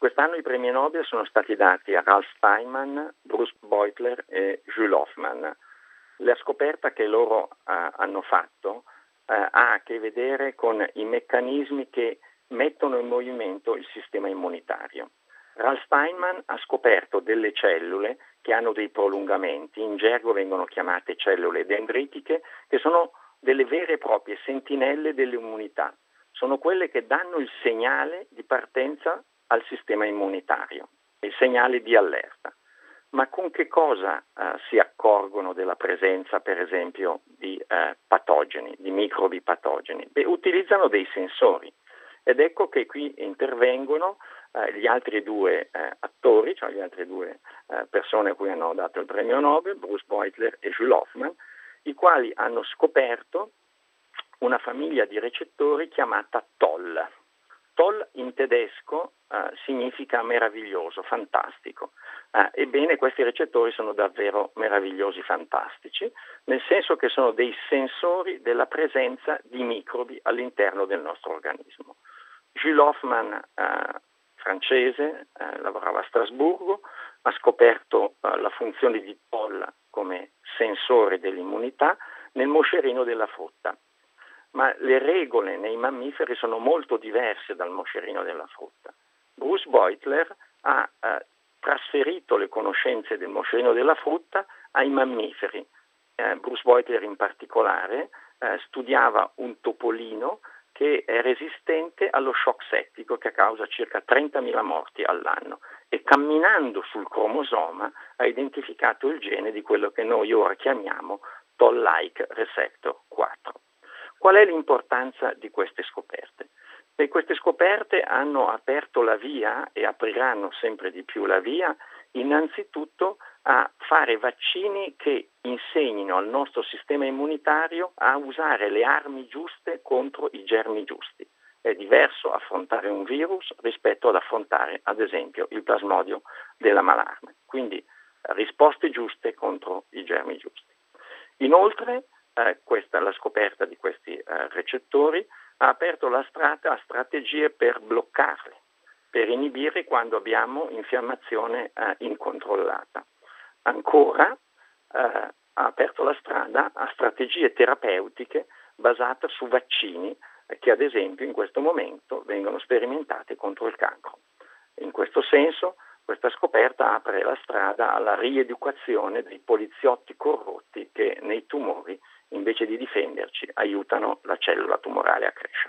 Quest'anno i premi Nobel sono stati dati a Ralph Steinman, Bruce Beutler e Jules Hoffman. La scoperta che loro hanno fatto ha a che vedere con i meccanismi che mettono in movimento il sistema immunitario. Ralph Steinman ha scoperto delle cellule che hanno dei prolungamenti, in gergo vengono chiamate cellule dendritiche, che sono delle vere e proprie sentinelle dell'immunità. Sono quelle che danno il segnale di partenza al sistema immunitario, il segnale di allerta. Ma con che cosa si accorgono della presenza, per esempio, di patogeni, di microbi patogeni? Utilizzano dei sensori. Ed ecco che qui intervengono gli altri due attori, cioè le altre due persone a cui hanno dato il premio Nobel, Bruce Beutler e Jules Hoffman, i quali hanno scoperto una famiglia di recettori chiamata Toll. Toll in tedesco significa meraviglioso, fantastico. Ebbene, questi recettori sono davvero meravigliosi, fantastici, nel senso che sono dei sensori della presenza di microbi all'interno del nostro organismo. Jules Hoffman, francese, lavorava a Strasburgo, ha scoperto la funzione di Toll come sensore dell'immunità nel moscerino della frutta. Ma le regole nei mammiferi sono molto diverse dal moscerino della frutta. Bruce Beutler ha trasferito le conoscenze del moscerino della frutta ai mammiferi. Bruce Beutler in particolare studiava un topolino che è resistente allo shock settico, che causa circa 30.000 morti all'anno, e camminando sul cromosoma ha identificato il gene di quello che noi ora chiamiamo Toll-like receptor 4. Qual è l'importanza di queste scoperte? E queste scoperte hanno aperto la via e apriranno sempre di più la via innanzitutto a fare vaccini che insegnino al nostro sistema immunitario a usare le armi giuste contro i germi giusti. È diverso affrontare un virus rispetto ad affrontare ad esempio il plasmodio della malarme. Quindi risposte giuste contro i germi giusti. Inoltre la scoperta di questi recettori ha aperto la strada a strategie per bloccarli, per inibire quando abbiamo infiammazione incontrollata. Ancora ha aperto la strada a strategie terapeutiche basate su vaccini che ad esempio in questo momento vengono sperimentate contro il cancro. In questo senso questa scoperta apre la strada alla rieducazione dei poliziotti corrotti che nei tumori, invece di difenderci, aiutano la cellula tumorale a crescere.